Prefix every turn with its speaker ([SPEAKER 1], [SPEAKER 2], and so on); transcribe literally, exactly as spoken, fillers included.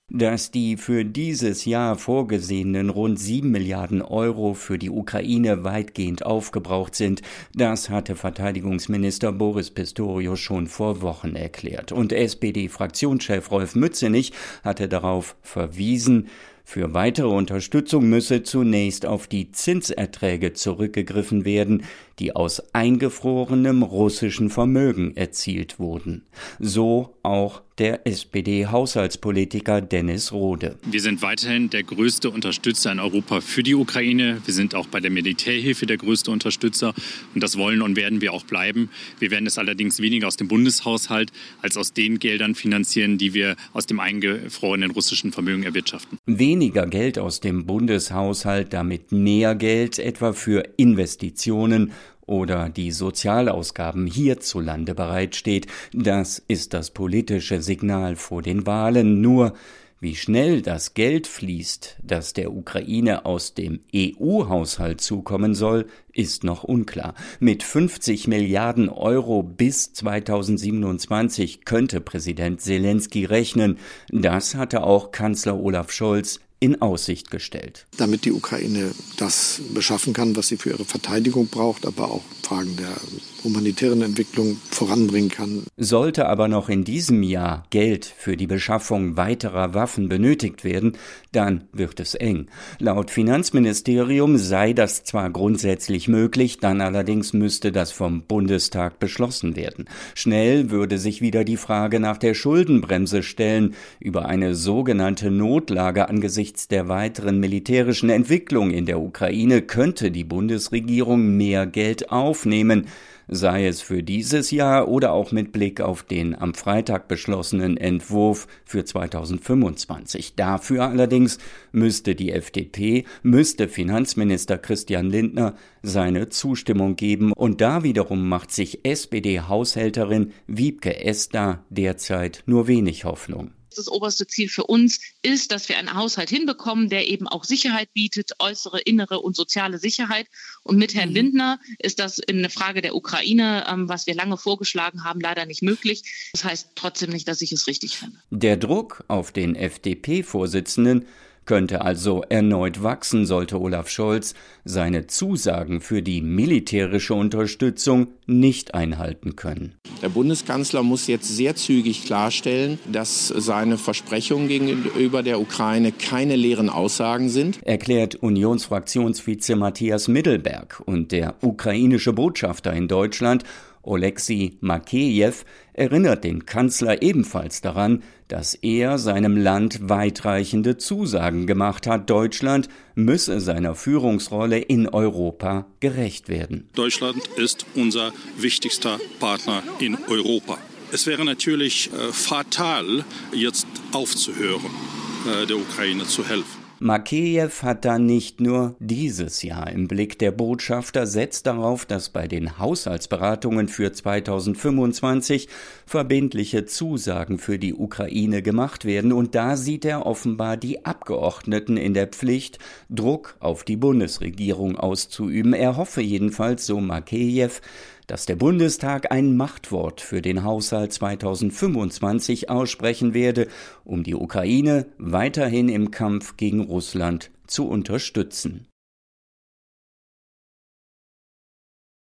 [SPEAKER 1] Dass die für dieses Jahr vorgesehenen rund sieben Milliarden Euro für die Ukraine weitgehend aufgebraucht sind, das hatte Verteidigungsminister Boris Pistorius schon vor Wochen erklärt. Und S P D-Fraktionschef Rolf Mützenich hatte darauf verwiesen, für weitere Unterstützung müsse zunächst auf die Zinserträge zurückgegriffen werden, die aus eingefrorenem russischen Vermögen erzielt wurden. So auch der S P D-Haushaltspolitiker Dennis Rohde.
[SPEAKER 2] Wir sind weiterhin der größte Unterstützer in Europa für die Ukraine. Wir sind auch bei der Militärhilfe der größte Unterstützer und das wollen und werden wir auch bleiben. Wir werden es allerdings weniger aus dem Bundeshaushalt als aus den Geldern finanzieren, die wir aus dem eingefrorenen russischen Vermögen erwirtschaften.
[SPEAKER 1] Weniger Geld aus dem Bundeshaushalt, damit mehr Geld etwa für Investitionen oder die Sozialausgaben hierzulande bereitsteht, das ist das politische Signal vor den Wahlen. Nur wie schnell das Geld fließt, das der Ukraine aus dem E U-Haushalt zukommen soll, ist noch unklar. Mit fünfzig Milliarden Euro bis zweitausendsiebenundzwanzig könnte Präsident Selenskyj rechnen. Das hatte auch Kanzler Olaf Scholz in Aussicht gestellt.
[SPEAKER 3] Damit die Ukraine das beschaffen kann, was sie für ihre Verteidigung braucht, aber auch Fragen der humanitären Entwicklung voranbringen kann.
[SPEAKER 1] Sollte aber noch in diesem Jahr Geld für die Beschaffung weiterer Waffen benötigt werden, dann wird es eng. Laut Finanzministerium sei das zwar grundsätzlich möglich, dann allerdings müsste das vom Bundestag beschlossen werden. Schnell würde sich wieder die Frage nach der Schuldenbremse stellen, über eine sogenannte Notlage angesichts der weiteren militärischen Entwicklung in der Ukraine könnte die Bundesregierung mehr Geld aufnehmen, sei es für dieses Jahr oder auch mit Blick auf den am Freitag beschlossenen Entwurf für zweitausendfünfundzwanzig. Dafür allerdings müsste die F D P, müsste Finanzminister Christian Lindner seine Zustimmung geben. Und da wiederum macht sich S P D-Haushälterin Wiebke Esder derzeit nur wenig Hoffnung.
[SPEAKER 4] Das oberste Ziel für uns ist, dass wir einen Haushalt hinbekommen, der eben auch Sicherheit bietet, äußere, innere und soziale Sicherheit. Und mit Herrn Lindner ist das in der Frage der Ukraine, was wir lange vorgeschlagen haben, leider nicht möglich. Das heißt trotzdem nicht, dass ich es richtig finde.
[SPEAKER 1] Der Druck auf den F D P-Vorsitzenden könnte also erneut wachsen, sollte Olaf Scholz seine Zusagen für die militärische Unterstützung nicht einhalten können.
[SPEAKER 5] Der Bundeskanzler muss jetzt sehr zügig klarstellen, dass seine Versprechungen gegenüber der Ukraine keine leeren Aussagen sind,
[SPEAKER 1] erklärt Unionsfraktionsvize Matthias Middelberg. Und der ukrainische Botschafter in Deutschland, Oleksiy Makeyev, erinnert den Kanzler ebenfalls daran, dass er seinem Land weitreichende Zusagen gemacht hat. Deutschland müsse seiner Führungsrolle in Europa gerecht werden.
[SPEAKER 6] Deutschland ist unser wichtigster Partner in Europa. Es wäre natürlich äh, fatal, jetzt aufzuhören, äh, der Ukraine zu helfen.
[SPEAKER 1] Makeyev hat da nicht nur dieses Jahr im Blick. Der Botschafter setzt darauf, dass bei den Haushaltsberatungen für zweitausendfünfundzwanzig verbindliche Zusagen für die Ukraine gemacht werden. Und da sieht er offenbar die Abgeordneten in der Pflicht, Druck auf die Bundesregierung auszuüben. Er hoffe jedenfalls, so Makeyev, dass der Bundestag ein Machtwort für den Haushalt zweitausendfünfundzwanzig aussprechen werde, um die Ukraine weiterhin im Kampf gegen Russland zu unterstützen.